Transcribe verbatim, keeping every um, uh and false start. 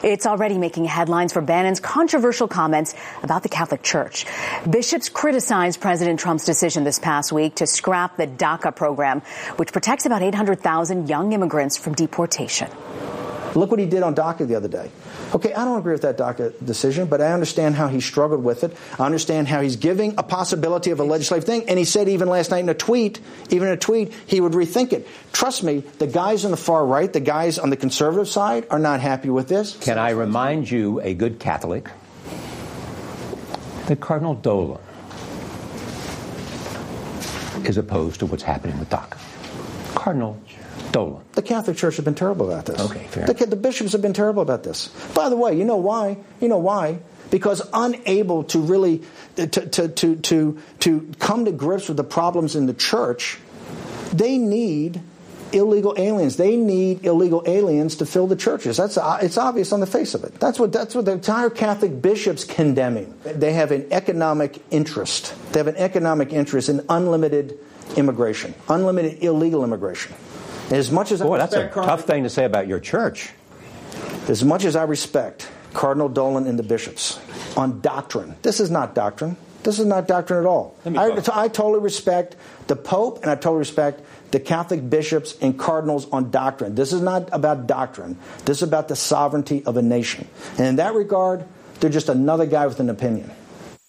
It's already making headlines for Bannon's controversial comments about the Catholic Church. Bishops criticized President Trump's decision this past week to scrap the DACA program, which protects about eight hundred thousand young immigrants from deportation. Look what he did on DACA the other day. Okay, I don't agree with that DACA decision, but I understand how he struggled with it. I understand how he's giving a possibility of a legislative thing. And he said even last night in a tweet, even in a tweet, he would rethink it. Trust me, the guys on the far right, the guys on the conservative side are not happy with this. Can I remind you, a good Catholic, that Cardinal Dolan is opposed to what's happening with DACA. Cardinal Dolan. The Catholic Church has been terrible about this. Okay, fair. The, the bishops have been terrible about this. By the way, you know why? You know why? Because unable to really to to to to, to come to grips with the problems in the church, they need illegal aliens. They need illegal aliens to fill the churches. That's it's obvious on the face of it. That's what that's what the entire Catholic bishops condemning. They have an economic interest. They have an economic interest in unlimited immigration, unlimited illegal immigration. As much as Boy, I that's a respect tough thing to say about your church. As much as I respect Cardinal Dolan and the bishops on doctrine, this is not doctrine. This is not doctrine at all. I, I totally respect the Pope and I totally respect the Catholic bishops and cardinals on doctrine. This is not about doctrine. This is about the sovereignty of a nation. And in that regard, they're just another guy with an opinion.